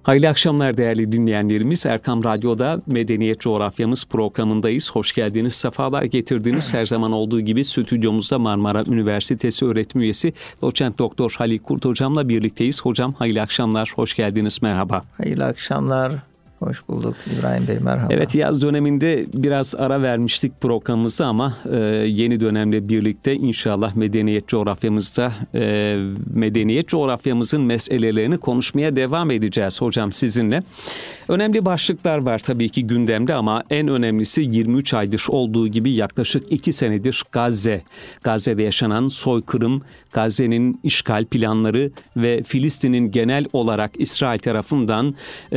Hayırlı akşamlar değerli dinleyenlerimiz. Erkam Radyo'da Medeniyet Coğrafyamız programındayız. Hoş geldiniz, sefalar getirdiniz. Her zaman olduğu gibi stüdyomuzda Marmara Üniversitesi öğretim üyesi Doçent Doktor Halil Kurt hocamla birlikteyiz. Hocam hayırlı akşamlar, hoş geldiniz, merhaba. Hayırlı akşamlar. Hoş bulduk İbrahim Bey, merhaba. Evet, yaz döneminde biraz ara vermiştik programımızı ama yeni dönemle birlikte inşallah medeniyet coğrafyamızda medeniyet coğrafyamızın meselelerini konuşmaya devam edeceğiz hocam sizinle. Önemli başlıklar var tabii ki gündemde ama en önemlisi 23 aydır olduğu gibi yaklaşık 2 senedir Gazze'de yaşanan soykırım, Gazze'nin işgal planları ve Filistin'in genel olarak İsrail tarafından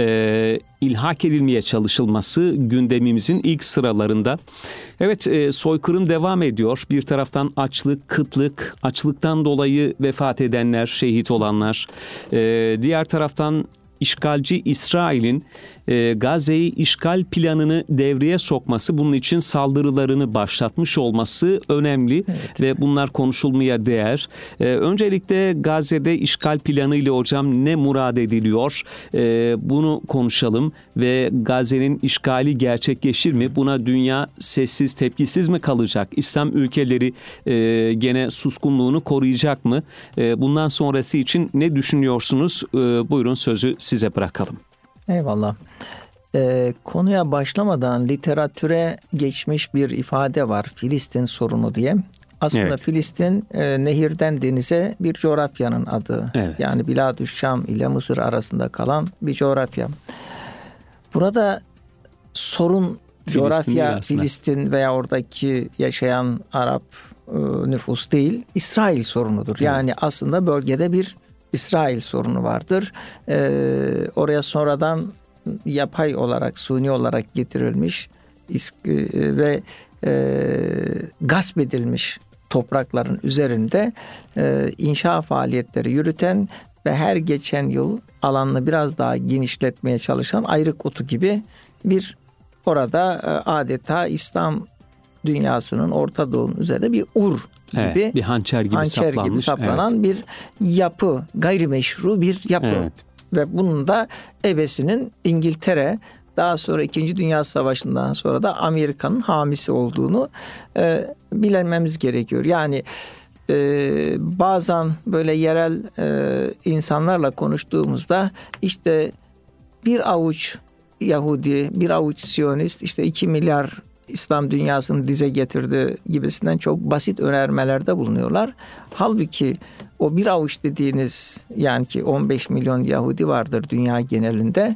ilhak edilmeye çalışılması gündemimizin ilk sıralarında. Evet, soykırım devam ediyor. Bir taraftan açlık, kıtlık, açlıktan dolayı vefat edenler, şehit olanlar. Diğer taraftan işgalci İsrail'in Gazze'yi işgal planını devreye sokması, bunun için saldırılarını başlatmış olması önemli, evet. Ve bunlar konuşulmaya değer. Öncelikle Gazze'de işgal planı ile hocam ne murad ediliyor? Bunu konuşalım ve Gazze'nin işgali gerçekleşir mi? Buna dünya sessiz, tepkisiz mi kalacak? İslam ülkeleri gene suskunluğunu koruyacak mı? Bundan sonrası için ne düşünüyorsunuz? Buyurun, sözü size bırakalım. Eyvallah. Konuya başlamadan literatüre geçmiş bir ifade var, Filistin sorunu diye. Aslında evet. Filistin nehirden denize bir coğrafyanın adı. Evet. Yani Biladüşşam ile Mısır arasında kalan bir coğrafya. Burada sorun coğrafya Filistin veya oradaki yaşayan Arap nüfus değil, İsrail sorunudur. Evet. Yani aslında bölgede bir İsrail sorunu vardır. Oraya sonradan yapay olarak, suni olarak getirilmiş ve gasp edilmiş toprakların üzerinde inşa faaliyetleri yürüten ve her geçen yıl alanını biraz daha genişletmeye çalışan ayrık otu gibi bir orada adeta İslam dünyasının, Orta Doğu'nun üzerinde bir gibi, evet, bir hançer gibi saplanan evet. Bir yapı, gayrimeşru bir yapı. Evet. Ve bunun da ebesinin İngiltere, daha sonra 2. Dünya Savaşı'ndan sonra da Amerika'nın hamisi olduğunu bilmemiz gerekiyor. Yani bazen böyle yerel insanlarla konuştuğumuzda işte bir avuç Yahudi, bir avuç Siyonist, işte 2 milyar İslam dünyasını dize getirdi gibisinden çok basit önermelerde bulunuyorlar. Halbuki o bir avuç dediğiniz, yani ki 15 milyon Yahudi vardır dünya genelinde,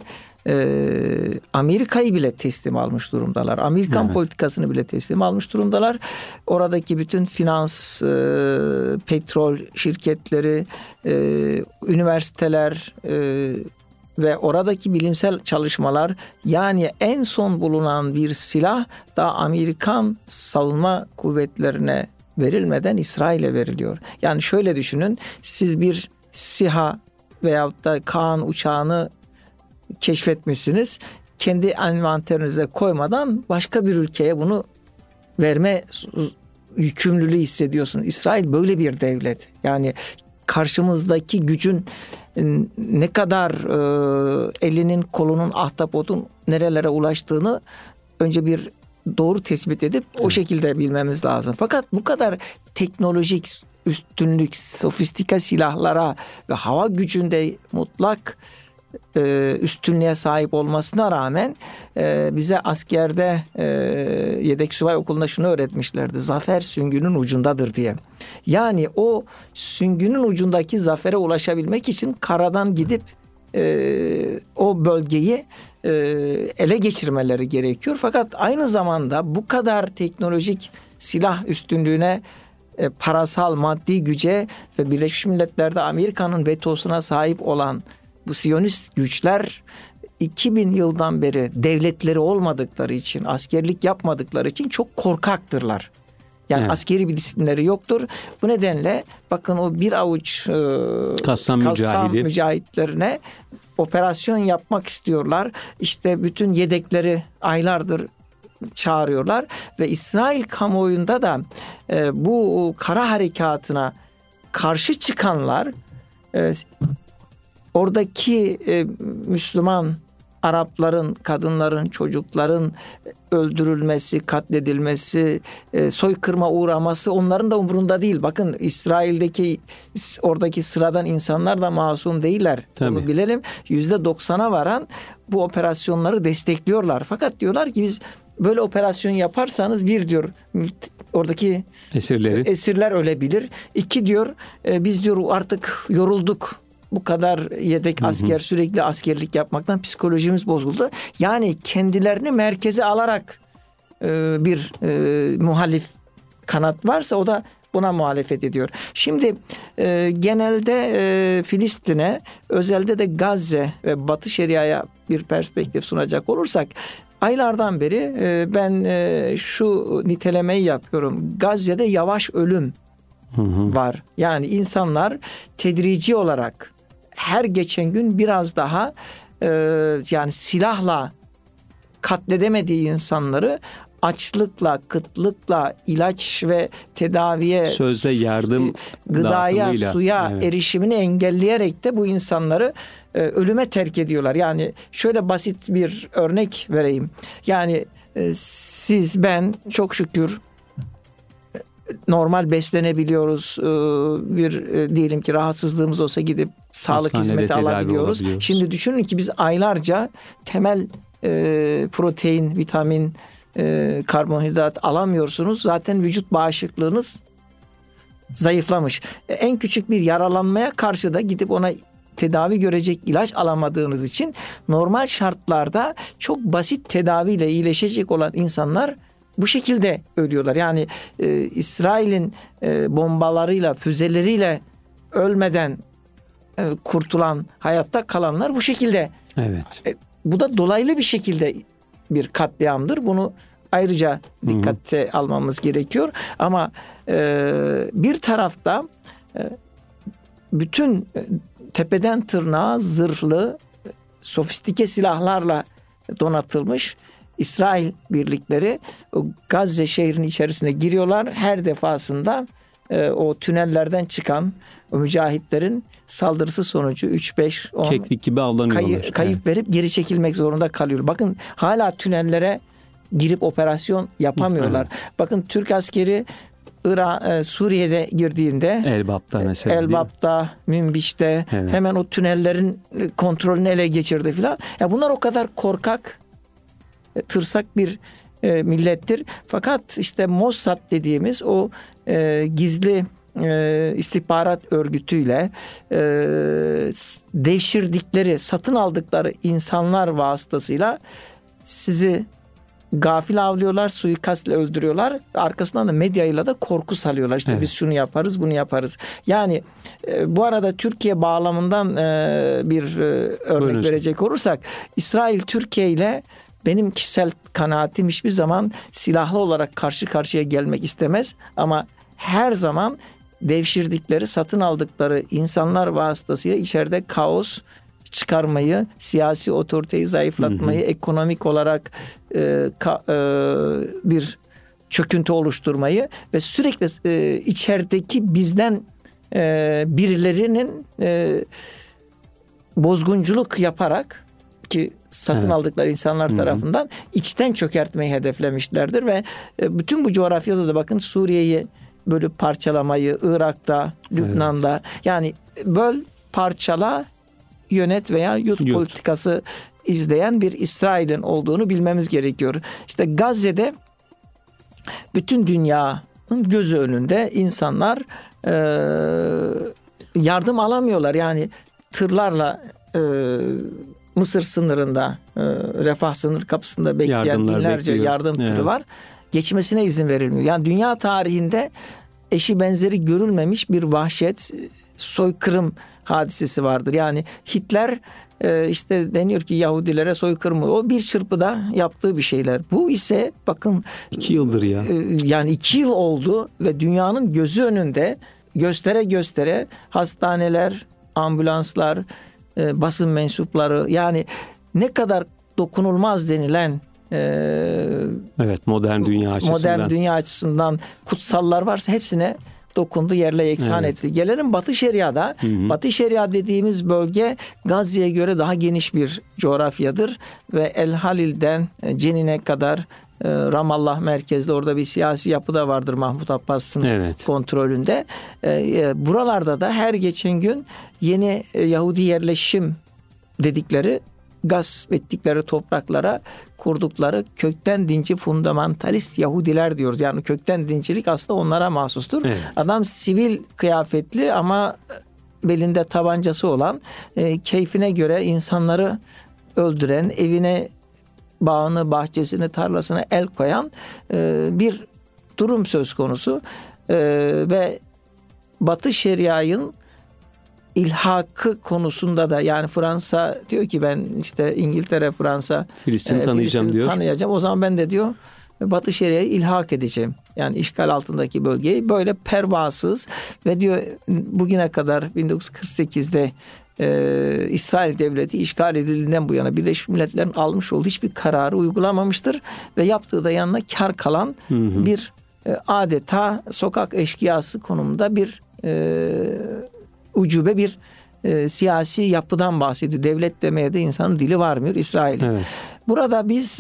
Amerika'yı bile teslim almış durumdalar. Amerikan evet. Politikasını bile teslim almış durumdalar. Oradaki bütün finans, petrol şirketleri, üniversiteler ve oradaki bilimsel çalışmalar, yani en son bulunan bir silah da Amerikan savunma kuvvetlerine verilmeden İsrail'e veriliyor. Yani şöyle düşünün, siz bir SİHA veyahut da Kaan uçağını keşfetmişsiniz. Kendi envanterinize koymadan başka bir ülkeye bunu verme yükümlülüğü hissediyorsun. İsrail böyle bir devlet. Yani karşımızdaki gücün ne kadar elinin, kolunun, ahtapotun nerelere ulaştığını önce bir doğru tespit edip o şekilde bilmemiz lazım. Fakat bu kadar teknolojik üstünlük, sofistike silahlara ve hava gücünde mutlak üstünlüğe sahip olmasına rağmen bize askerde yedek subay okulunda şunu öğretmişlerdi: zafer süngünün ucundadır diye. Yani o süngünün ucundaki zafere ulaşabilmek için karadan gidip o bölgeyi ele geçirmeleri gerekiyor. Fakat aynı zamanda bu kadar teknolojik silah üstünlüğüne, parasal, maddi güce ve Birleşmiş Milletler'de Amerika'nın vetosuna sahip olan bu Siyonist güçler 2000 yıldan beri devletleri olmadıkları için, askerlik yapmadıkları için çok korkaktırlar. Yani evet. Askeri bir disiplinleri yoktur. Bu nedenle bakın o bir avuç Kassam mücahitlerine operasyon yapmak istiyorlar. İşte bütün yedekleri aylardır çağırıyorlar ve İsrail kamuoyunda da bu kara harekatına karşı çıkanlar oradaki Müslüman Arapların, kadınların, çocukların öldürülmesi, katledilmesi, soykırıma uğraması onların da umurunda değil. Bakın İsrail'deki oradaki sıradan insanlar da masum değiller. Tabii. Bunu bilelim. %90'a varan bu operasyonları destekliyorlar. Fakat diyorlar ki biz böyle operasyon yaparsanız bir diyor oradaki esirler ölebilir. İki diyor biz diyor artık yorulduk. Bu kadar yedek asker sürekli askerlik yapmaktan psikolojimiz bozuldu. Yani kendilerini merkeze alarak bir muhalif kanat varsa o da buna muhalefet ediyor. Şimdi genelde Filistin'e, özelde de Gazze ve Batı Şeria'ya bir perspektif sunacak olursak aylardan beri ben şu nitelemeyi yapıyorum. Gazze'de yavaş ölüm var. Yani insanlar tedrici olarak her geçen gün biraz daha yani silahla katledemediği insanları açlıkla, kıtlıkla, ilaç ve tedaviye, sözde yardım, gıdaya, suya erişimini engelleyerek de bu insanları ölüme terk ediyorlar. Yani şöyle basit bir örnek vereyim. Yani siz, ben çok şükür normal beslenebiliyoruz. Diyelim ki rahatsızlığımız olsa gidip sağlık hizmeti alabiliyoruz. Şimdi düşünün ki biz aylarca temel protein, vitamin, karbonhidrat alamıyorsunuz. Zaten vücut bağışıklığınız zayıflamış. En küçük bir yaralanmaya karşı da gidip ona tedavi görecek ilaç alamadığınız için normal şartlarda çok basit tedaviyle iyileşecek olan insanlar bu şekilde ölüyorlar. Yani İsrail'in bombalarıyla, füzeleriyle ölmeden kurtulan, hayatta kalanlar bu şekilde. Evet. Bu da dolaylı bir şekilde bir katliamdır. Bunu ayrıca dikkate almamız gerekiyor. Ama bir tarafta bütün tepeden tırnağa zırhlı, sofistike silahlarla donatılmış İsrail birlikleri Gazze şehrinin içerisine giriyorlar. Her defasında o tünellerden çıkan o mücahitlerin saldırısı sonucu 3-5-10 keklik gibi avlanıyorlar. Kayıp verip geri çekilmek zorunda kalıyor. Bakın hala tünellere girip operasyon yapamıyorlar. Bakın Türk askeri Suriye'de girdiğinde Elbap'ta mesela. Elbap'ta, Münbiş'te hemen o tünellerin kontrolünü ele geçirdi filan. Ya bunlar o kadar korkak, tırsak bir millettir. Fakat işte Mossad dediğimiz o gizli istihbarat örgütüyle devşirdikleri, satın aldıkları insanlar vasıtasıyla sizi gafil avlıyorlar, suikastla öldürüyorlar. Arkasından da medyayla da korku salıyorlar. İşte biz şunu yaparız, bunu yaparız. Yani bu arada Türkiye bağlamından bir örnek verecek olursak, İsrail Türkiye ile benim kişisel kanaatim hiçbir zaman silahlı olarak karşı karşıya gelmek istemez. Ama her zaman devşirdikleri, satın aldıkları insanlar vasıtasıyla içeride kaos çıkarmayı, siyasi otoriteyi zayıflatmayı, ekonomik olarak bir çöküntü oluşturmayı ve sürekli içerideki bizden birilerinin bozgunculuk yaparak ki satın aldıkları insanlar tarafından içten çökertmeyi hedeflemişlerdir ve bütün bu coğrafyada da bakın Suriye'yi bölüp parçalamayı, Irak'ta, Lübnan'da yani böl, parçala, yönet veya yut politikası izleyen bir İsrail'in olduğunu bilmemiz gerekiyor. İşte Gazze'de bütün dünyanın gözü önünde insanlar yardım alamıyorlar. Yani tırlarla Mısır sınırında, Refah sınır kapısında bekleyen binlerce yardım tırı var. Geçmesine izin verilmiyor. Yani dünya tarihinde eşi benzeri görülmemiş bir vahşet, soykırım hadisesi vardır. Yani Hitler işte deniyor ki Yahudilere soykırım, o bir çırpıda yaptığı bir şeyler. Bu ise bakın 2 yıldır ya. Yani 2 yıl oldu ve dünyanın gözü önünde göstere göstere hastaneler, ambulanslar, basın mensupları, yani ne kadar dokunulmaz denilen modern dünya açısından kutsallar varsa hepsine dokundu, yerle yeksan etti. Gelelim Batı Şeria'da. Batı Şeria dediğimiz bölge Gazze'ye göre daha geniş bir coğrafyadır ve El Halil'den Cenin'e kadar Ramallah merkezli orada bir siyasi yapı da vardır Mahmut Abbas'ın kontrolünde. Buralarda da her geçen gün yeni Yahudi yerleşim dedikleri, gasp ettikleri topraklara kurdukları kökten dinci fundamentalist Yahudiler diyoruz. Yani kökten dincilik aslında onlara mahsustur. Adam sivil kıyafetli ama belinde tabancası olan, keyfine göre insanları öldüren, evine, bağını, bahçesini, tarlasına el koyan bir durum söz konusu. Ve Batı Şeria'nın ilhakı konusunda da, yani Fransa diyor ki ben işte İngiltere, Fransa Filistin tanıyacağım diyor. Tanıyacağım. O zaman ben de diyor Batı Şeria'yı ilhak edeceğim. Yani işgal altındaki bölgeyi böyle pervasız ve diyor bugüne kadar 1948'de İsrail devleti işgal edildiğinden bu yana Birleşmiş Milletler'in almış olduğu hiçbir kararı uygulamamıştır ve yaptığı da yanına kar kalan bir adeta sokak eşkıyası konumunda bir ucube bir siyasi yapıdan bahsediyor. Devlet demeye de insanın dili varmıyor İsrail. Burada biz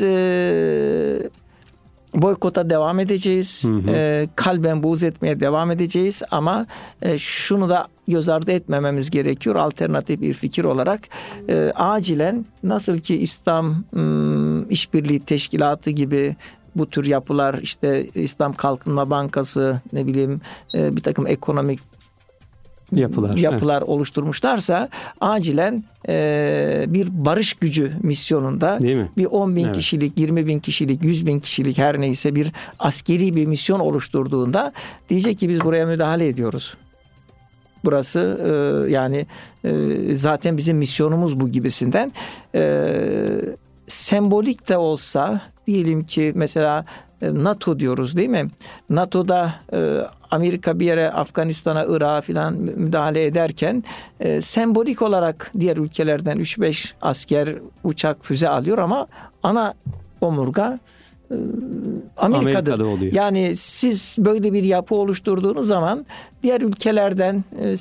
boykota devam edeceğiz. Kalben buğz etmeye devam edeceğiz ama şunu da göz ardı etmememiz gerekiyor. Alternatif bir fikir olarak acilen nasıl ki İslam İşbirliği Teşkilatı gibi bu tür yapılar, işte İslam Kalkınma Bankası, ne bileyim bir takım ekonomik yapılar oluşturmuşlarsa acilen bir barış gücü misyonunda bir 10.000 kişilik, 20.000 kişilik, 100.000 kişilik her neyse bir askeri bir misyon oluşturduğunda diyecek ki biz buraya müdahale ediyoruz. Burası yani zaten bizim misyonumuz bu gibisinden. Sembolik de olsa diyelim ki mesela NATO diyoruz değil mi? NATO'da Amerika bir yere Afganistan'a, Irak'a filan müdahale ederken sembolik olarak diğer ülkelerden 3-5 asker, uçak, füze alıyor ama ana omurga Amerika'dır. oluyor. Yani siz böyle bir yapı oluşturduğunuz zaman diğer ülkelerden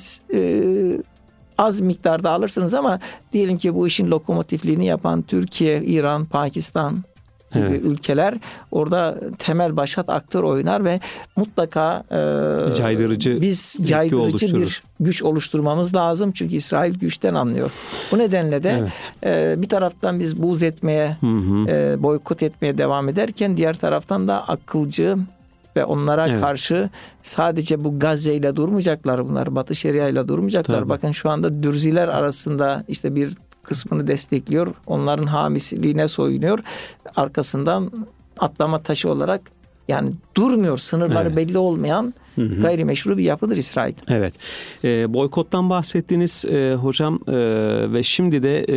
az miktarda alırsınız ama diyelim ki bu işin lokomotifliğini yapan Türkiye, İran, Pakistan gibi ülkeler orada temel başat aktör oynar ve mutlaka caydırıcı bir güç oluşturmamız lazım. Çünkü İsrail güçten anlıyor. Bu nedenle de bir taraftan biz buğz etmeye, boykot etmeye devam ederken diğer taraftan da akılcı ve onlara karşı sadece bu Gazze ile durmayacaklar bunlar. Batı Şeria ile durmayacaklar. Bakın şu anda Dürziler arasında işte bir kısmını destekliyor. Onların hamisiliğine soyunuyor. Arkasından atlama taşı olarak yani durmuyor. Sınırları belli olmayan gayrimeşru bir yapıdır İsrail. Boykottan bahsettiniz hocam ve şimdi de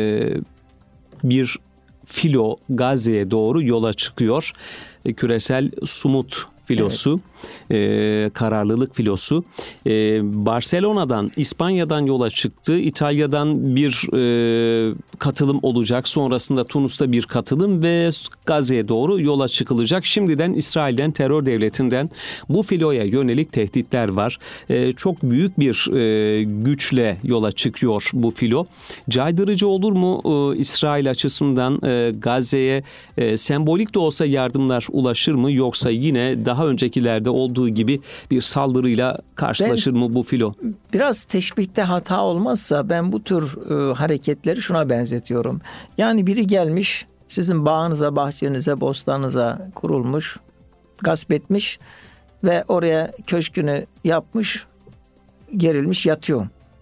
bir filo Gazze'ye doğru yola çıkıyor. Küresel Sumut filosu, kararlılık filosu. Barcelona'dan, İspanya'dan yola çıktı. İtalya'dan bir katılım olacak. Sonrasında Tunus'ta bir katılım ve Gazze'ye doğru yola çıkılacak. Şimdiden İsrail'den, terör devletinden bu filoya yönelik tehditler var. Çok büyük bir güçle yola çıkıyor bu filo. Caydırıcı olur mu İsrail açısından Gazze'ye sembolik de olsa yardımlar ulaşır mı? Yoksa yine daha öncekilerde olduğu gibi bir saldırıyla karşılaşır mı bu filo? Biraz teşbihte hata olmazsa ben bu tür hareketleri şuna benzetiyorum. Yani biri gelmiş sizin bağınıza, bahçenize, bostanınıza kurulmuş, gasp etmiş ve oraya köşkünü yapmış, gerilmiş yatıyor.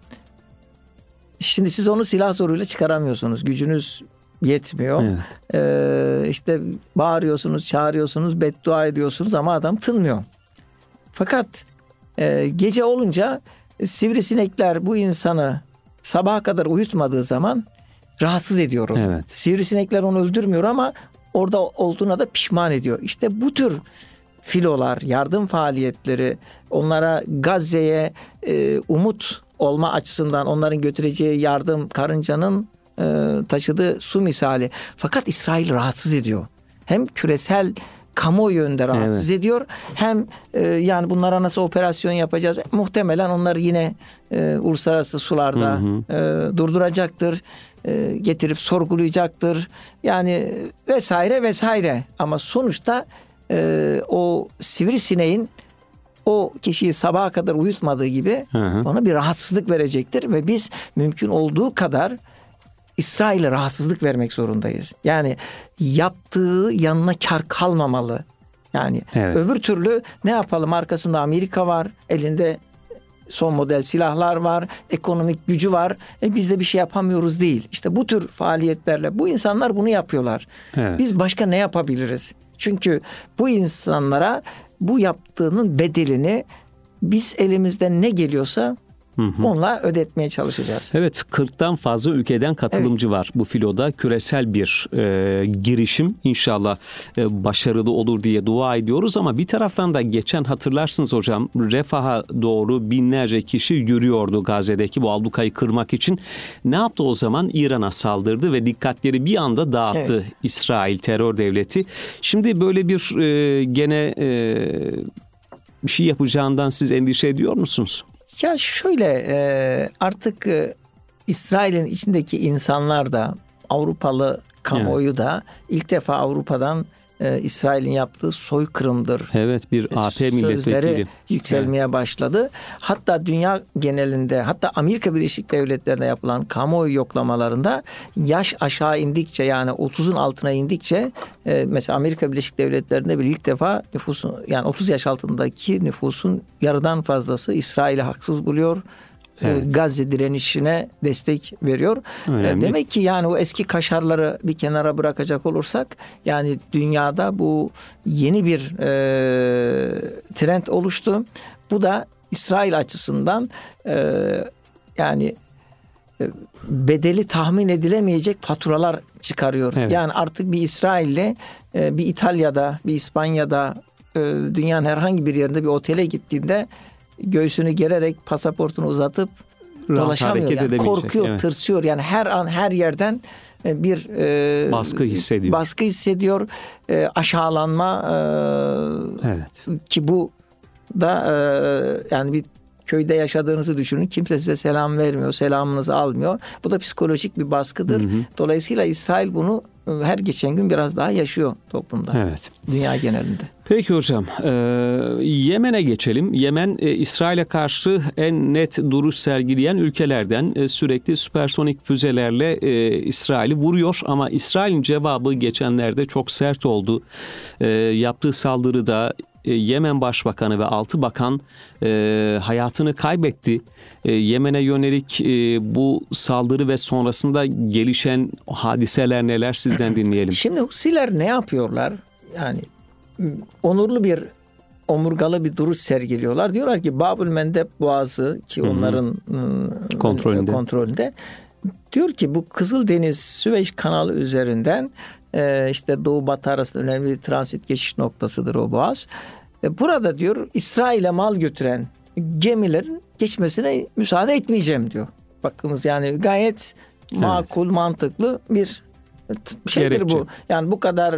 Şimdi siz onu silah zoruyla çıkaramıyorsunuz. Gücünüz yetmiyor. İşte bağırıyorsunuz, çağırıyorsunuz, beddua ediyorsunuz ama adam tınmıyor. Fakat gece olunca sivrisinekler bu insanı sabaha kadar uyutmadığı zaman rahatsız ediyor onu. Sivrisinekler onu öldürmüyor ama orada olduğuna da pişman ediyor. İşte bu tür filolar, yardım faaliyetleri onlara Gazze'ye umut olma açısından onların götüreceği yardım karıncanın taşıdığı su misali. Fakat İsrail rahatsız ediyor. Hem küresel kamuoyu yönünde rahatsız ediyor. Hem yani bunlara nasıl operasyon yapacağız? Muhtemelen onlar yine uluslararası sularda durduracaktır. Getirip sorgulayacaktır. Yani vesaire vesaire. Ama sonuçta o sivrisineğin o kişiyi sabaha kadar uyutmadığı gibi ona bir rahatsızlık verecektir ve biz mümkün olduğu kadar İsrail'e rahatsızlık vermek zorundayız. Yani yaptığı yanına kar kalmamalı. Yani öbür türlü ne yapalım? Arkasında Amerika var, elinde son model silahlar var, ekonomik gücü var. Biz de bir şey yapamıyoruz değil. İşte bu tür faaliyetlerle bu insanlar bunu yapıyorlar. Biz başka ne yapabiliriz? Çünkü bu insanlara bu yaptığının bedelini biz elimizden ne geliyorsa onunla ödetmeye çalışacağız. Evet, 40'tan fazla ülkeden katılımcı var bu filoda. Küresel bir girişim. İnşallah başarılı olur diye dua ediyoruz ama bir taraftan da geçen hatırlarsınız hocam, Refah'a doğru binlerce kişi yürüyordu Gazze'deki bu ablukayı kırmak için. Ne yaptı o zaman? İran'a saldırdı ve dikkatleri bir anda dağıttı İsrail terör devleti. Şimdi böyle bir gene bir şey yapacağından siz endişe ediyor musunuz? Ya şöyle artık İsrail'in içindeki insanlar da Avrupalı kamuoyu da ilk defa Avrupa'dan İsrail'in yaptığı soykırımdır. Evet, bir AP milletvekili sözleri yükselmeye başladı. Hatta dünya genelinde, hatta Amerika Birleşik Devletleri'nde yapılan kamuoyu yoklamalarında yaş aşağı indikçe, yani 30'un altına indikçe mesela Amerika Birleşik Devletleri'nde bir ilk defa nüfusun, yani 30 yaş altındaki nüfusun yarıdan fazlası İsrail'i haksız buluyor. Gazze direnişine destek veriyor. Demek ki yani o eski kaşarları bir kenara bırakacak olursak, yani dünyada bu yeni bir trend oluştu. Bu da İsrail açısından yani bedeli tahmin edilemeyecek faturalar çıkarıyor. Yani artık bir İsrail'le bir İtalya'da, bir İspanya'da, dünyanın herhangi bir yerinde bir otele gittiğinde göğsünü gererek pasaportunu uzatıp dolaşamıyor. Yani korkuyor, tırsıyor. Yani her an her yerden bir baskı hissediyor. Aşağılanma ki bu da yani bir köyde yaşadığınızı düşünün. Kimse size selam vermiyor, selamınızı almıyor. Bu da psikolojik bir baskıdır. Dolayısıyla İsrail bunu her geçen gün biraz daha yaşıyor toplumda. Dünya genelinde. Peki hocam, Yemen'e geçelim. Yemen, İsrail'e karşı en net duruş sergileyen ülkelerden. Sürekli süpersonik füzelerle İsrail'i vuruyor ama İsrail'in cevabı geçenlerde çok sert oldu. Yaptığı saldırıda Yemen Başbakanı ve 6 bakan hayatını kaybetti. Yemen'e yönelik bu saldırı ve sonrasında gelişen hadiseler neler, sizden dinleyelim. Şimdi Husiler ne yapıyorlar? Yani onurlu bir, omurgalı bir duruş sergiliyorlar. Diyorlar ki Babül Mendeb Boğazı, ki onların kontrolünde. Diyor ki bu Kızıldeniz, Süveyş kanalı üzerinden işte Doğu Batı arasında önemli bir transit geçiş noktasıdır o boğaz. Burada diyor İsrail'e mal götüren gemilerin geçmesine müsaade etmeyeceğim diyor. Bakınız, yani gayet makul, mantıklı bir şeydir gerekçe. Bu. Yani bu kadar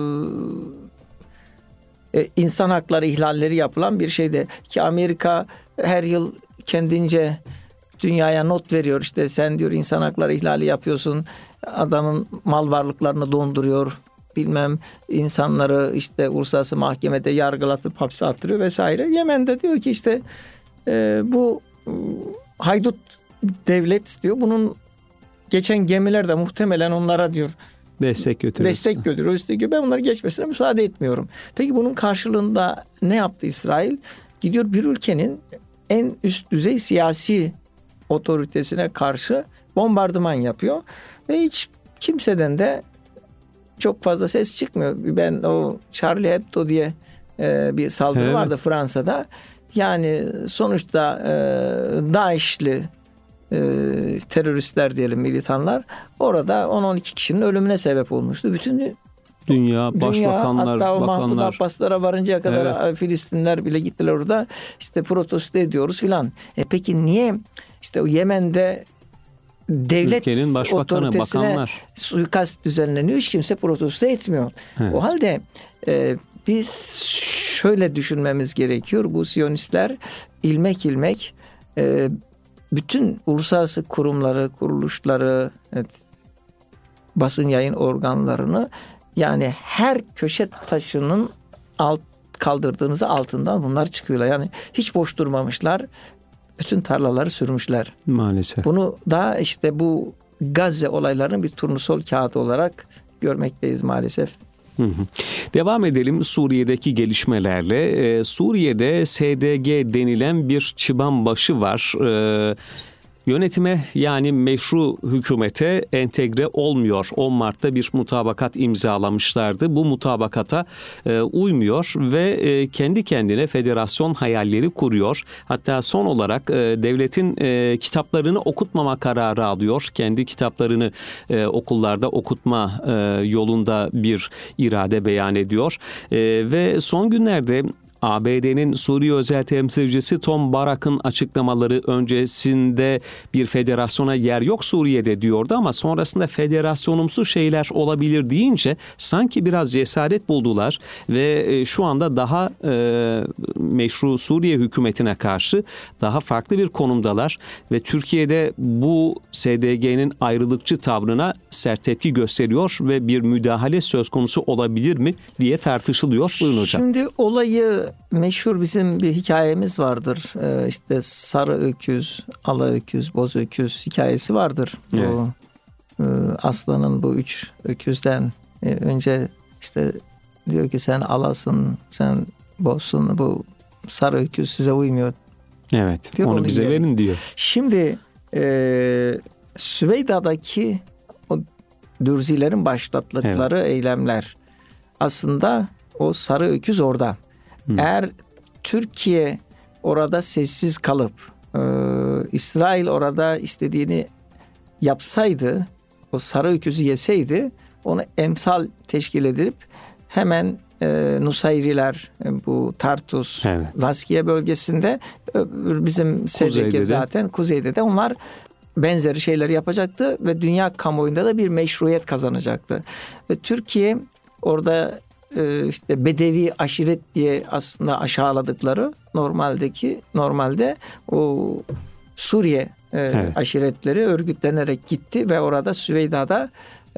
insan hakları ihlalleri yapılan bir şeyde, ki Amerika her yıl kendince dünyaya not veriyor. İşte sen diyor insan hakları ihlali yapıyorsun. Adamın mal varlıklarını donduruyor. Bilmem insanları işte uluslararası mahkemede yargılatıp hapse attırıyor vesaire. Yemen'de diyor ki işte bu haydut devlet diyor, bunun geçen gemiler de muhtemelen onlara diyor destek götürüyor. Ben bunların geçmesine müsaade etmiyorum. Peki bunun karşılığında ne yaptı İsrail? Gidiyor bir ülkenin en üst düzey siyasi otoritesine karşı bombardıman yapıyor ve hiç kimseden de çok fazla ses çıkmıyor. Ben o Charlie Hebdo diye bir saldırı vardı Fransa'da. Yani sonuçta DAEŞ'li teröristler diyelim, militanlar orada 10-12 kişinin ölümüne sebep olmuştu. Bütün dünya başbakanlar, hatta o bakanlar, Mahmud Abbas'lara varıncaya kadar Filistinler bile gittiler orada, işte protesto ediyoruz filan. Peki niye işte o Yemen'de devlet otoritesine suikast düzenleniyor, hiç kimse protesto etmiyor. O halde biz şöyle düşünmemiz gerekiyor. Bu Siyonistler ilmek ilmek bütün uluslararası kurumları, kuruluşları, basın yayın organlarını, yani her köşe taşının kaldırdığınızı altından bunlar çıkıyorlar. Yani hiç boş durmamışlar. Bütün tarlaları sürmüşler. Maalesef. Bunu da işte bu Gazze olaylarının bir turnusol kağıdı olarak görmekteyiz maalesef. Devam edelim Suriye'deki gelişmelerle. Suriye'de SDG denilen bir çıbanbaşı var. Yönetime, yani meşru hükümete entegre olmuyor. 10 Mart'ta bir mutabakat imzalamışlardı. Bu mutabakata uymuyor ve kendi kendine federasyon hayalleri kuruyor. Hatta son olarak devletin kitaplarını okutmama kararı alıyor. Kendi kitaplarını okullarda okutma yolunda bir irade beyan ediyor. Ve son günlerde ABD'nin Suriye özel temsilcisi Tom Barak'ın açıklamaları öncesinde bir federasyona yer yok Suriye'de diyordu ama sonrasında federasyonumsu şeyler olabilir deyince sanki biraz cesaret buldular ve şu anda daha meşru Suriye hükümetine karşı daha farklı bir konumdalar ve Türkiye'de bu SDG'nin ayrılıkçı tavrına sert tepki gösteriyor ve bir müdahale söz konusu olabilir mi diye tartışılıyor. Buyurun hocam. Şimdi olayı, meşhur bizim bir hikayemiz vardır. İşte sarı öküz, ala öküz, boz öküz hikayesi vardır. Evet. Bu aslanın bu 3 öküzden önce işte diyor ki sen alasın, sen bozsun, bu sarı öküz size uymuyor. Evet, diyor, onu bize verin diyor. Şimdi Süveyda'daki o dürzilerin başlattıkları eylemler, aslında o sarı öküz orada. Eğer Türkiye orada sessiz kalıp İsrail orada istediğini yapsaydı, o sarı öküzü yeseydi, onu emsal teşkil edip hemen Nusayriler, bu Tartus, Laskiye bölgesinde, bizim SDG zaten kuzeyde de, onlar benzeri şeyleri yapacaktı ve dünya kamuoyunda da bir meşruiyet kazanacaktı. Ve Türkiye orada işte Bedevi aşiret diye aslında aşağıladıkları normalde o Suriye aşiretleri örgütlenerek gitti ve orada Süveyda'da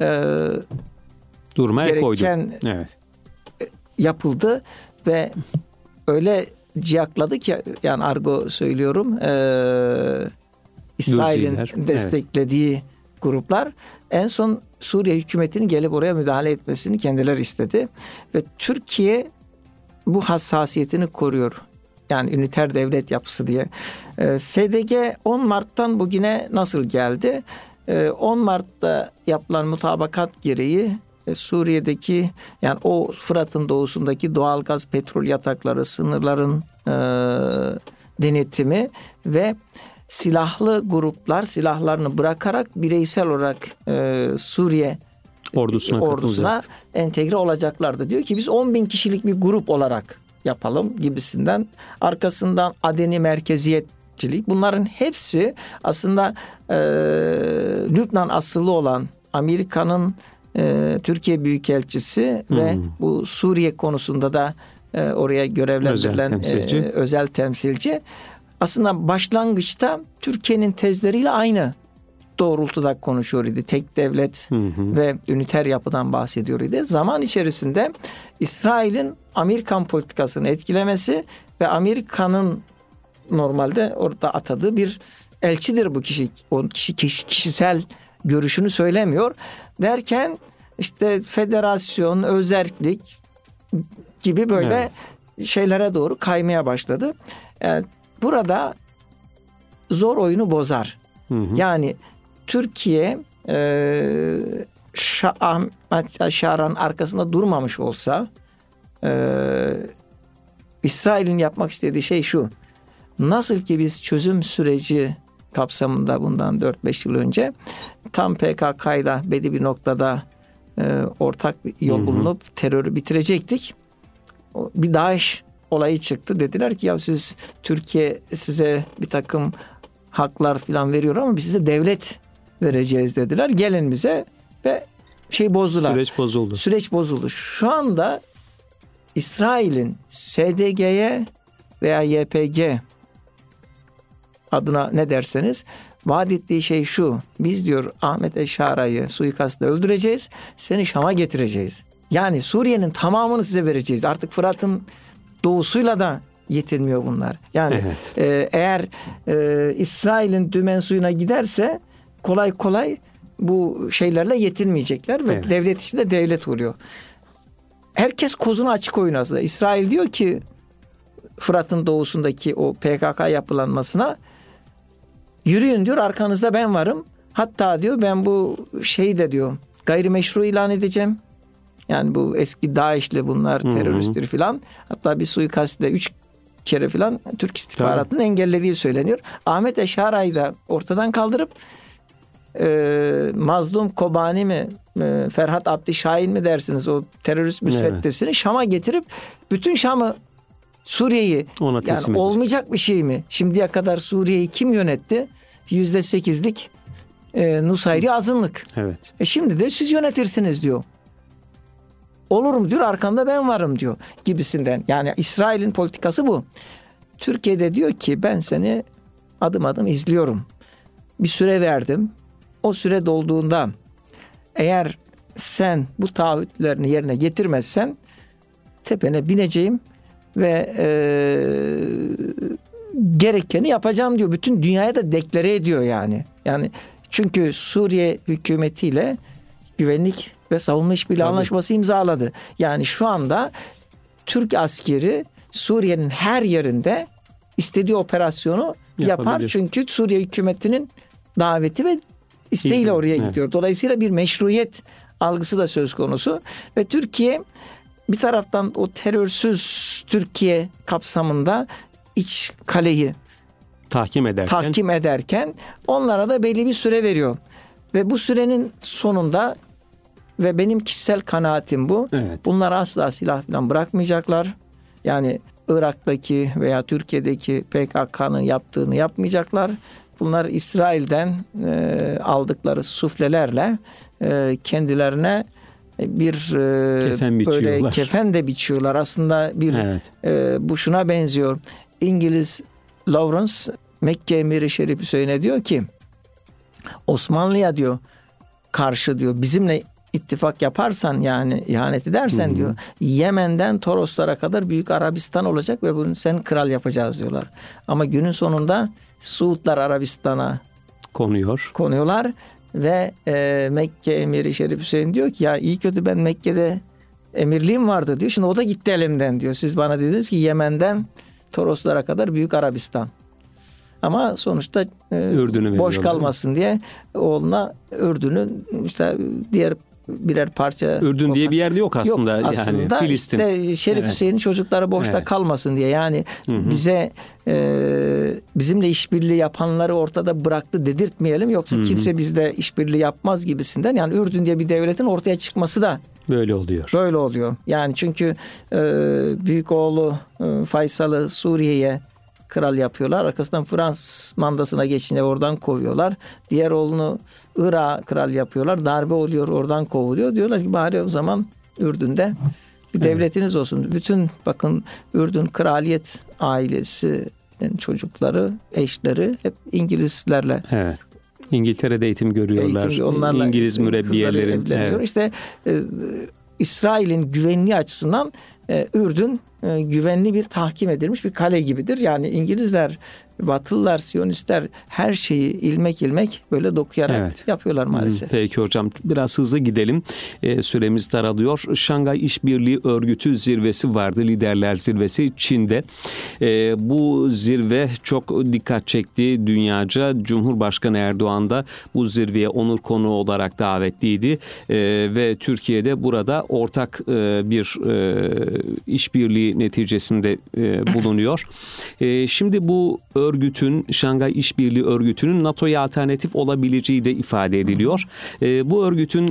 durmaya gereken yapıldı ve öyle ciyakladı ki, yani argo söylüyorum, İsrail'in desteklediği gruplar en son Suriye hükümetinin gelip oraya müdahale etmesini kendileri istedi. Ve Türkiye bu hassasiyetini koruyor. Yani üniter devlet yapısı diye. SDG 10 Mart'tan bugüne nasıl geldi? 10 Mart'ta yapılan mutabakat gereği Suriye'deki, yani o Fırat'ın doğusundaki doğalgaz, petrol yatakları, sınırların denetimi ve silahlı gruplar silahlarını bırakarak bireysel olarak Suriye ordusuna entegre olacaklardı. Diyor ki biz 10.000 kişilik bir grup olarak yapalım gibisinden. Arkasından Adeni merkeziyetçilik. Bunların hepsi aslında Lübnan asıllı olan Amerika'nın Türkiye Büyükelçisi ve bu Suriye konusunda da oraya görevlendirilen özel temsilci. Aslında başlangıçta Türkiye'nin tezleriyle aynı doğrultuda konuşuyor idi. Tek devlet ve üniter yapıdan bahsediyor idi. Zaman içerisinde İsrail'in Amerikan politikasını etkilemesi ve Amerika'nın normalde orada atadığı bir elçidir bu kişi. O kişisel görüşünü söylemiyor. Derken işte federasyon, özerklik gibi böyle şeylere doğru kaymaya başladı. Burada zor oyunu bozar. Yani Türkiye Ahmet Şaran'ın arkasında durmamış olsa, İsrail'in yapmak istediği şey şu: nasıl ki biz çözüm süreci kapsamında bundan 4-5 yıl önce tam PKK'yla belli bir noktada ortak bir yol bulunup terörü bitirecektik. Bir DAEŞ olayı çıktı. Dediler ki ya siz, Türkiye size bir takım haklar falan veriyor ama biz size devlet vereceğiz dediler. Gelin bize ve bozdular. Süreç bozuldu. Şu anda İsrail'in SDG'ye veya YPG adına ne derseniz vaat ettiği şey şu: biz diyor Ahmet Eşara'yı suikastla öldüreceğiz, seni Şam'a getireceğiz. Yani Suriye'nin tamamını size vereceğiz. Artık Fırat'ın doğusuyla da yetinmiyor bunlar. Yani eğer İsrail'in dümen suyuna giderse kolay kolay bu şeylerle yetinmeyecekler ve devlet içinde devlet oluyor. Herkes kozunu açık oyun aslında. İsrail diyor ki Fırat'ın doğusundaki o PKK yapılanmasına, yürüyün diyor, arkanızda ben varım. Hatta diyor ben bu şeyi de diyor gayrimeşru ilan edeceğim. Yani bu eski DAEŞ'li bunlar teröristtir filan. Hatta bir suikastle 3 kere filan Türk istihbaratının engellediği söyleniyor. Ahmet Eşara'yı da ortadan kaldırıp Mazlum Kobani mi Ferhat Abdişahin mi dersiniz, o terörist müsveddesini Şam'a getirip bütün Şam'ı, Suriye'yi, yani olmayacak bir şey mi? Şimdiye kadar Suriye'yi kim yönetti? %8'lik Nusayri azınlık. Evet. Şimdi de siz yönetirsiniz diyor. Olur mu diyor, arkanda ben varım diyor gibisinden. Yani İsrail'in politikası bu. Türkiye'de diyor ki ben seni adım adım izliyorum. Bir süre verdim. O süre dolduğunda eğer sen bu taahhütlerini yerine getirmezsen tepene bineceğim ve gerekeni yapacağım diyor. Bütün dünyaya da deklare ediyor yani. Yani çünkü Suriye hükümetiyle güvenlik ve savunma işbirliği anlaşması imzaladı. Yani şu anda Türk askeri Suriye'nin her yerinde istediği operasyonu yapar. Çünkü Suriye hükümetinin daveti ve isteğiyle oraya gidiyor. Dolayısıyla bir meşruiyet algısı da söz konusu ve Türkiye bir taraftan o terörsüz Türkiye kapsamında iç kaleyi tahkim ederken onlara da belli bir süre veriyor. Ve bu sürenin sonunda, ve benim kişisel kanaatim bu, bunlar asla silah falan bırakmayacaklar. Yani Irak'taki veya Türkiye'deki PKK'nın yaptığını yapmayacaklar. Bunlar İsrail'den aldıkları suflelerle kendilerine bir böyle kefen de biçiyorlar. Aslında bir bu şuna benziyor. İngiliz Lawrence Mekke Emiri Şerif Hüseyin'e diyor ki Osmanlı'ya diyor karşı diyor bizimle ittifak yaparsan, yani ihanet edersen diyor Yemen'den Toroslara kadar Büyük Arabistan olacak ve bunu sen kral yapacağız diyorlar. Ama günün sonunda Suudlar Arabistan'a konuyorlar ve Mekke Emiri Şerif Hüseyin diyor ki ya iyi kötü ben Mekke'de emirliğim vardı diyor. Şimdi o da gitti elimden diyor. Siz bana dediniz ki Yemen'den Toroslara kadar Büyük Arabistan. Ama sonuçta boş kalmasın diye oğluna Ürdün'ün işte diğer birer parça. Ürdün diye bir yerde yok aslında. Yok aslında yani Filistin. İşte Şerif Hüseyin'in çocukları boşta kalmasın diye. Yani bize bizimle işbirliği yapanları ortada bıraktı dedirtmeyelim. Yoksa kimse bizle işbirliği yapmaz gibisinden. Yani Ürdün diye bir devletin ortaya çıkması da böyle oluyor. Böyle oluyor. Yani çünkü büyük oğlu Faysal'ı Suriye'ye kral yapıyorlar. Arkasından Fransız mandasına geçince oradan kovuyorlar. Diğer oğlunu Irak'a kral yapıyorlar. Darbe oluyor, oradan kovuluyor. Diyorlar ki bari o zaman Ürdün'de bir devletiniz olsun. Bütün bakın Ürdün kraliyet ailesinin çocukları, eşleri hep İngilizlerle. Evet. İngiltere'de eğitim görüyorlar. Onlarla İngiliz mürebbiyelerin. İşte İsrail'in güvenliği açısından Ürdün güvenli bir tahkim edilmiş bir kale gibidir. Yani İngilizler, Batılılar, Siyonistler her şeyi ilmek ilmek böyle dokuyarak yapıyorlar maalesef. Peki hocam, biraz hızlı gidelim. Süremiz daralıyor. Şangay İşbirliği Örgütü zirvesi vardı. Liderler zirvesi Çin'de. Bu zirve çok dikkat çekti dünyaca. Cumhurbaşkanı Erdoğan da bu zirveye onur konuğu olarak davetliydi. Ve Türkiye'de burada ortak bir işbirliği neticesinde bulunuyor. Şimdi bu örgütün, Şangay İşbirliği Örgütü'nün NATO'ya alternatif olabileceği de ifade ediliyor. Bu örgütün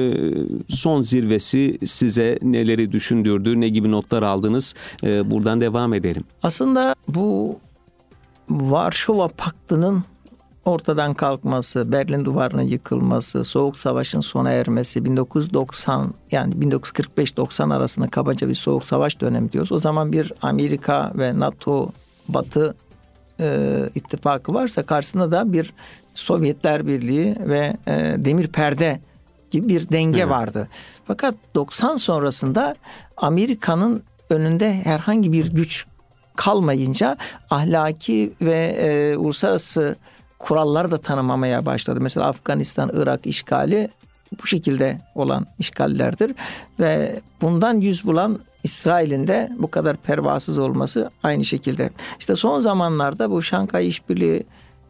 son zirvesi size neleri düşündürdü, ne gibi notlar aldınız? Buradan devam edelim. Aslında bu Varşova Paktı'nın ortadan kalkması, Berlin Duvarı'nın yıkılması, Soğuk Savaş'ın sona ermesi, 1990 yani 1945-90 arasında kabaca bir Soğuk Savaş dönemi diyoruz. O zaman bir Amerika ve NATO, Batı ittifakı varsa karşısında da bir Sovyetler Birliği ve demir perde gibi bir denge vardı. Fakat 90 sonrasında Amerika'nın önünde herhangi bir güç kalmayınca ahlaki ve uluslararası kuralları da tanımamaya başladı. Mesela Afganistan, Irak işgali bu şekilde olan işgallerdir ve bundan yüz bulan İsrail'in de bu kadar pervasız olması aynı şekilde. İşte son zamanlarda bu Şanghay İşbirliği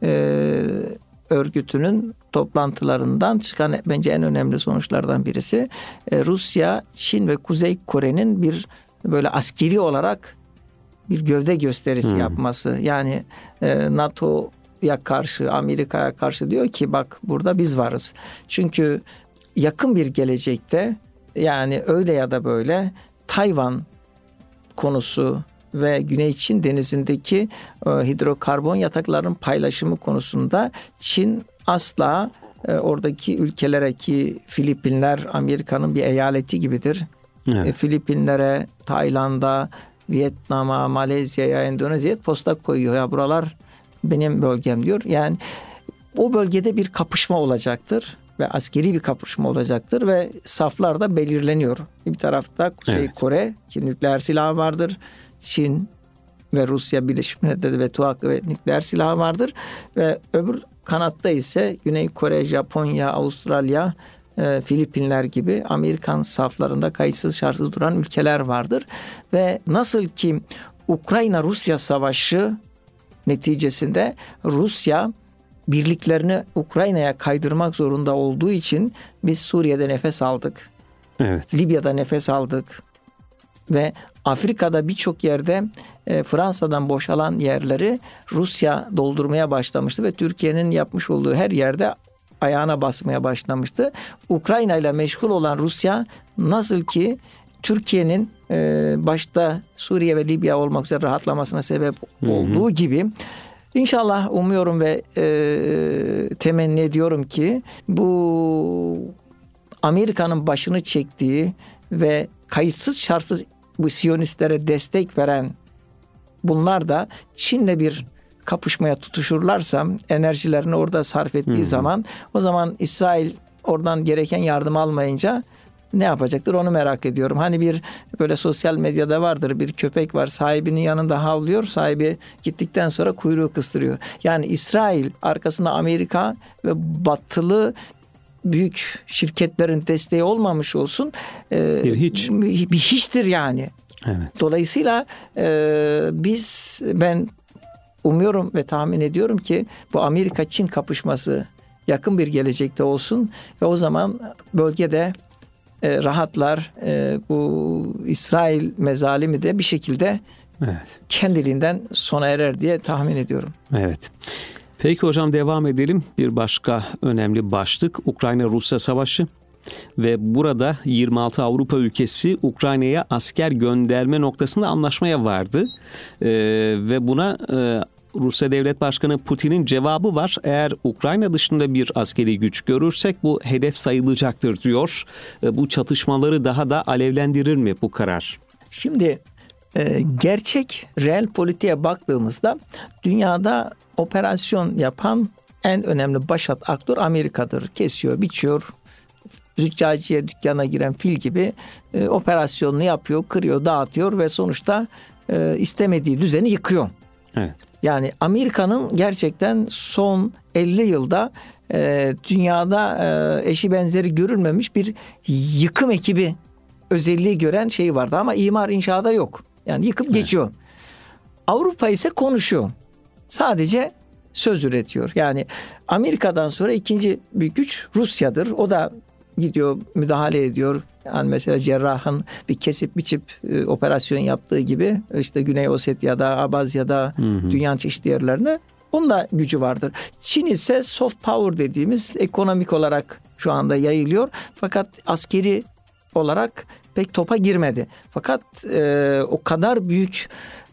Örgütü'nün toplantılarından çıkan bence en önemli sonuçlardan birisi Rusya, Çin ve Kuzey Kore'nin bir böyle askeri olarak bir gövde gösterisi yapması. Yani NATO'ya karşı, Amerika'ya karşı diyor ki bak burada biz varız. Çünkü yakın bir gelecekte yani öyle ya da böyle Tayvan konusu ve Güney Çin Denizi'ndeki hidrokarbon yataklarının paylaşımı konusunda Çin asla oradaki ülkelere ki Filipinler Amerika'nın bir eyaleti gibidir. Evet. Filipinlere, Tayland'a, Vietnam'a, Malezya'ya, Endonezya'ya posta koyuyor. Ya buralar benim bölgem diyor. Yani o bölgede bir kapışma olacaktır ve askeri bir kapışma olacaktır ve saflar da belirleniyor. Bir tarafta Kuzey Kore ki nükleer silahı vardır. Çin ve Rusya Birleşmiş Milletleri ve TUAK ve nükleer silahı vardır ve öbür kanatta ise Güney Kore, Japonya, Avustralya, Filipinler gibi Amerikan saflarında kayıtsız şartsız duran ülkeler vardır ve nasıl ki Ukrayna-Rusya savaşı neticesinde Rusya birliklerini Ukrayna'ya kaydırmak zorunda olduğu için biz Suriye'de nefes aldık. Evet. Libya'da nefes aldık. Ve Afrika'da birçok yerde Fransa'dan boşalan yerleri Rusya doldurmaya başlamıştı ve Türkiye'nin yapmış olduğu her yerde ayağına basmaya başlamıştı. Ukrayna ile meşgul olan Rusya nasıl ki Türkiye'nin başta Suriye ve Libya olmak üzere rahatlamasına sebep olduğu gibi İnşallah umuyorum ve temenni ediyorum ki bu Amerika'nın başını çektiği ve kayıtsız şartsız bu Siyonistlere destek veren bunlar da Çin'le bir kapışmaya tutuşurlarsa enerjilerini orada sarf ettiği zaman o zaman İsrail oradan gereken yardım almayınca ne yapacaktır onu merak ediyorum. Hani bir böyle sosyal medyada vardır bir köpek var sahibinin yanında havlıyor sahibi gittikten sonra kuyruğu kıstırıyor. Yani İsrail arkasında Amerika ve batılı büyük şirketlerin desteği olmamış olsun bir hiçtir yani. Evet. Dolayısıyla ben umuyorum ve tahmin ediyorum ki bu Amerika-Çin kapışması yakın bir gelecekte olsun ve o zaman bölgede rahatlar bu İsrail mezalimi de bir şekilde kendiliğinden sona erer diye tahmin ediyorum. Evet. Peki hocam devam edelim. Bir başka önemli başlık Ukrayna-Rusya savaşı ve burada 26 Avrupa ülkesi Ukrayna'ya asker gönderme noktasında anlaşmaya vardı ve buna Rusya Devlet Başkanı Putin'in cevabı var. Eğer Ukrayna dışında bir askeri güç görürsek bu hedef sayılacaktır diyor. Bu çatışmaları daha da alevlendirir mi bu karar? Şimdi gerçek reel politiğe baktığımızda dünyada operasyon yapan en önemli başat aktör Amerika'dır. Kesiyor, biçiyor. Züccaciye dükkana giren fil gibi operasyonunu yapıyor, kırıyor, dağıtıyor ve sonuçta istemediği düzeni yıkıyor. Evet. Yani Amerika'nın gerçekten son 50 yılda dünyada eşi benzeri görülmemiş bir yıkım ekibi özelliği gören şey vardı ama imar inşaata yok. Yani yıkıp geçiyor. Avrupa ise konuşuyor. Sadece söz üretiyor. Yani Amerika'dan sonra ikinci büyük güç Rusya'dır. O da gidiyor müdahale ediyor. Yani mesela cerrahın bir kesip biçip operasyon yaptığı gibi işte Güney Osetya'da, Abazya'da, dünyanın çeşitli yerlerinde onun da gücü vardır. Çin ise soft power dediğimiz ekonomik olarak şu anda yayılıyor. Fakat askeri olarak pek topa girmedi. Fakat o kadar büyük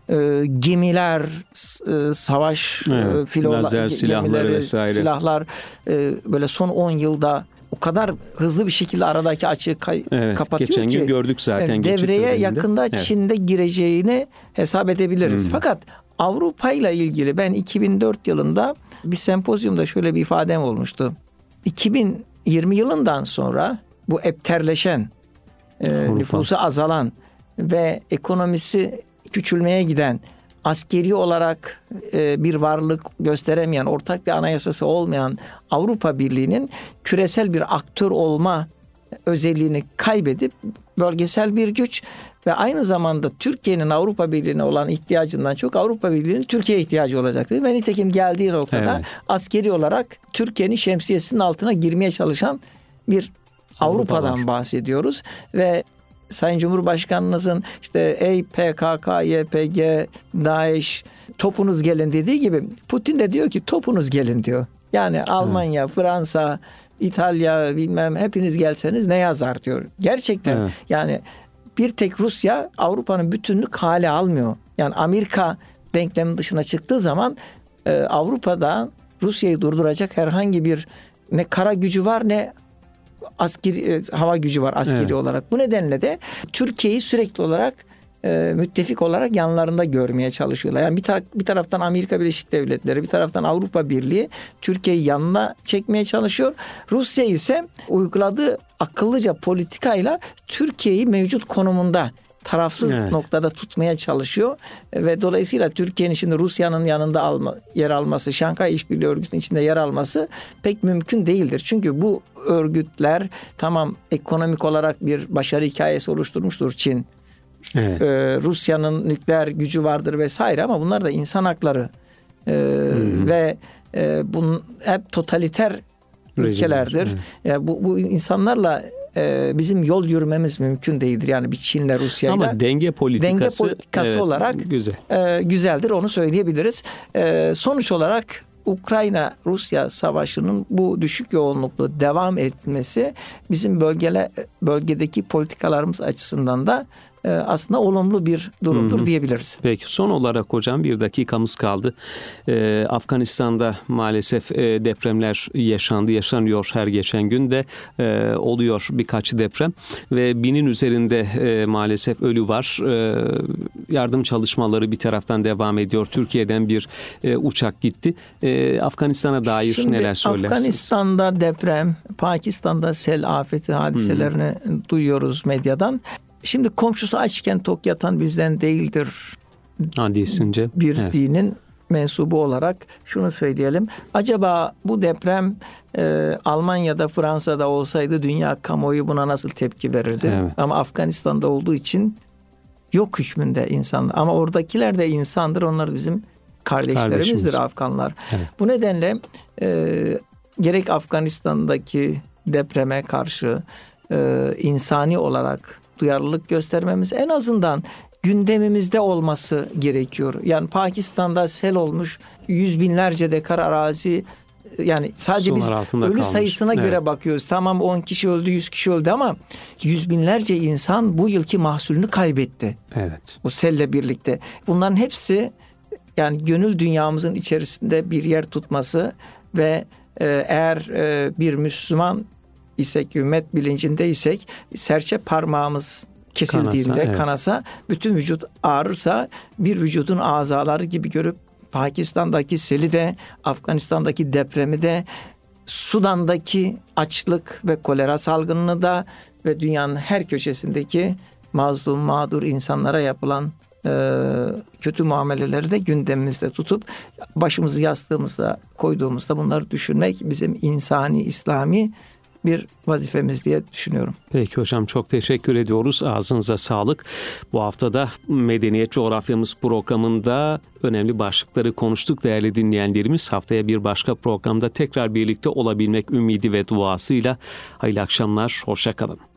gemiler, savaş lazer silahları vesaire. Silahlar böyle son 10 yılda o kadar hızlı bir şekilde aradaki açığı kapatıyor geçen ki. Gün gördük zaten. Devreye yakında Çin'de gireceğini hesap edebiliriz. Fakat Avrupa ile ilgili ben 2004 yılında bir sempozyumda şöyle bir ifadem olmuştu. 2020 yılından sonra bu epterleşen, nüfusu azalan ve ekonomisi küçülmeye giden, askeri olarak bir varlık gösteremeyen, ortak bir anayasası olmayan Avrupa Birliği'nin küresel bir aktör olma özelliğini kaybedip bölgesel bir güç ve aynı zamanda Türkiye'nin Avrupa Birliği'ne olan ihtiyacından çok Avrupa Birliği'nin Türkiye'ye ihtiyacı olacaktır. Ve nitekim geldiği noktada askeri olarak Türkiye'nin şemsiyesinin altına girmeye çalışan bir Avrupa'dan bahsediyoruz ve Sayın Cumhurbaşkanınızın işte ey PKK, YPG, DAEŞ topunuz gelin dediği gibi Putin de diyor ki topunuz gelin diyor. Yani Almanya, Fransa, İtalya bilmem hepiniz gelseniz ne yazar diyor. Gerçekten yani bir tek Rusya Avrupa'nın bütününü kale almıyor. Yani Amerika denklemin dışına çıktığı zaman Avrupa'da Rusya'yı durduracak herhangi bir ne kara gücü var ne askeri hava gücü var askeri olarak. Bu nedenle de Türkiye'yi sürekli olarak müttefik olarak yanlarında görmeye çalışıyorlar. Yani bir taraftan Amerika Birleşik Devletleri, bir taraftan Avrupa Birliği Türkiye'yi yanına çekmeye çalışıyor. Rusya ise uyguladığı akıllıca politikayla Türkiye'yi mevcut konumunda tarafsız noktada tutmaya çalışıyor ve dolayısıyla Türkiye'nin şimdi Rusya'nın yanında yer alması, Şanghay İşbirliği Örgütü'nün içinde yer alması pek mümkün değildir. Çünkü bu örgütler tamam ekonomik olarak bir başarı hikayesi oluşturmuştur Çin. Rusya'nın nükleer gücü vardır vesaire ama bunlar da insan hakları ve bunun hep totaliter ülkelerdir. Yani bu insanlarla bizim yol yürümemiz mümkün değildir. Yani bir Çin'le Rusya'yla. Ama denge politikası olarak güzeldir. Onu söyleyebiliriz. Sonuç olarak Ukrayna-Rusya savaşının bu düşük yoğunluklu devam etmesi bizim bölgedeki politikalarımız açısından da aslında olumlu bir durumdur diyebiliriz. Peki son olarak hocam bir dakikamız kaldı. Afganistan'da maalesef depremler yaşanıyor her geçen gün de oluyor birkaç deprem ve 1000'in üzerinde maalesef ölü var. Yardım çalışmaları bir taraftan devam ediyor. Türkiye'den bir uçak gitti. Afganistan'a dair neler söylersiniz? Afganistan'da deprem, Pakistan'da sel afeti hadiselerini duyuyoruz medyadan. Şimdi komşusu açken tok yatan bizden değildir. Hadisince. Bir dinin mensubu olarak şunu söyleyelim. Acaba bu deprem Almanya'da, Fransa'da olsaydı dünya kamuoyu buna nasıl tepki verirdi? Ama Afganistan'da olduğu için yok hükmünde insan. Ama oradakiler de insandır. Onlar bizim kardeşlerimizdir Afganlar. Bu nedenle gerek Afganistan'daki depreme karşı insani olarak duyarlılık göstermemiz en azından gündemimizde olması gerekiyor. Yani Pakistan'da sel olmuş 100 binlerce dekar arazi, yani sadece biz ölü sayısına göre bakıyoruz. Tamam 10 kişi öldü, 100 kişi öldü ama 100 binlerce insan bu yılki mahsulünü kaybetti. O selle birlikte. Bunların hepsi yani gönül dünyamızın içerisinde bir yer tutması ve eğer bir Müslüman isek, ümmet bilincindeysek serçe parmağımız kesildiğinde kanasa bütün vücut ağrırsa bir vücudun azaları gibi görüp Pakistan'daki seli de, Afganistan'daki depremi de, Sudan'daki açlık ve kolera salgınını da ve dünyanın her köşesindeki mazlum, mağdur insanlara yapılan kötü muameleleri de gündemimizde tutup başımızı yastığımızda koyduğumuzda bunları düşünmek bizim insani, İslami bir vazifemiz diye düşünüyorum. Peki hocam çok teşekkür ediyoruz. Ağzınıza sağlık. Bu haftada Medeniyet Coğrafyamız programında önemli başlıkları konuştuk değerli dinleyenlerimiz. Haftaya bir başka programda tekrar birlikte olabilmek ümidi ve duasıyla hayırlı akşamlar. Hoşça kalın.